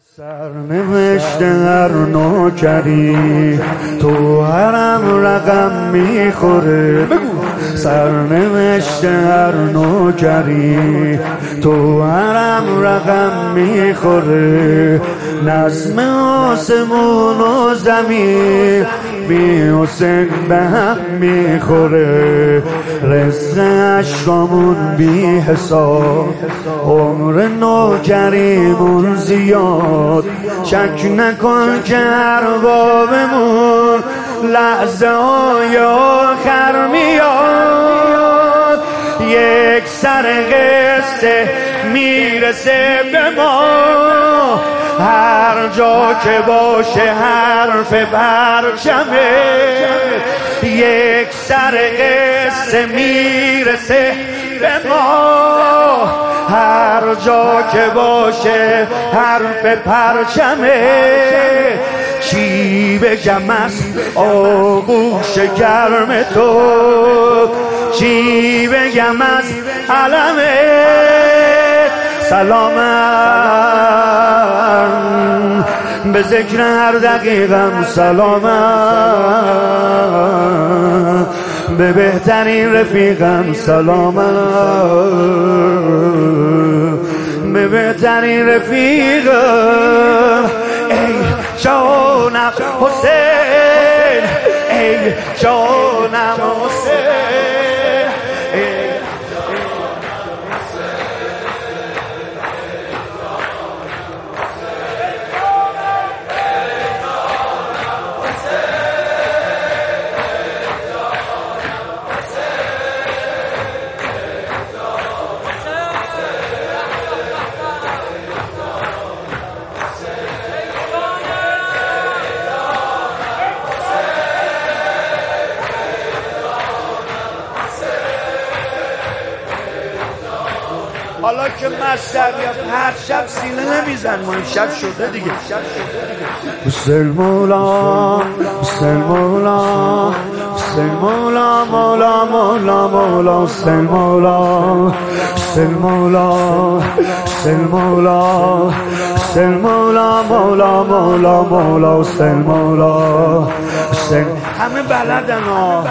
سرنوشت هر نوکری تو حرم رقم میخوره. سرنوشت هر نوکری تو حرم رقم میخوره. نظم آسمون و زمین بی حسین به هم میخوره. رزق اشکامون بی حساب، عمر نوکریمون زیاد. شک نکن که اربابمون لحظه های آخر میاد. یک سر قصه میرسه به ما، هر جا که باشه حرف پرچمه. یک سر قصه میرسه به ما، هر جا که باشه حرف پرچمه. چی بگم از آغوش گرم تو، چی بگم از علمت. سلامم به ذکر هر دقیقم، سلامم به بهترین رفیقم، سلامم به بهترین رفیقم. ای جانم حسین، ای جانم حسین. حالا که مستر یا هر شب سینه نمیزن، ما امشب شده دیگه. حسین مولا، حسین مولا، حسین مولا، مولا مولا مولا، حسین مولا، حسین مولا، حسین مولا، حسین مولا، مولا مولا مولا، حسین مولا، حسین. همه بلدن ها.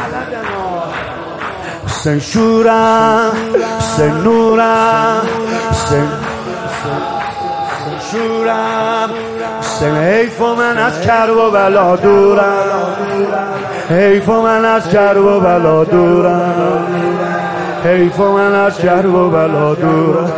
حسین شورم، حسین نورم، حسین شورم، حسین حیف و من از کرب و بلا دورم، حیف و من از کرب و بلا دورم، حیف و من از کرب و بلا دورم،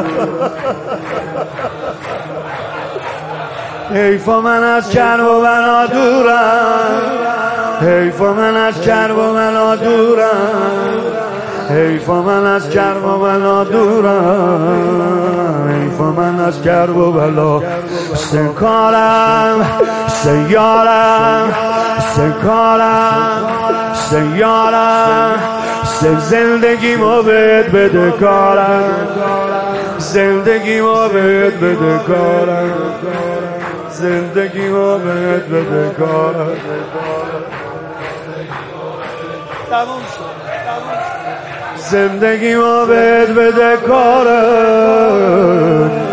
حیف و من از کرب و بلا دورم، حیف و من از کرب و بلا دورم، حیف و من از کرب و بلا دورم، حیف و من از کرب و بلا. حسین کارم، حسین یارم، حسین کارم، حسین یارم، حسین زندگیمو بهت بده کارم، زندگیمو بهت بده کارم، زندگیمو بهت بده کارم. زندگیمو بهت بده کارم.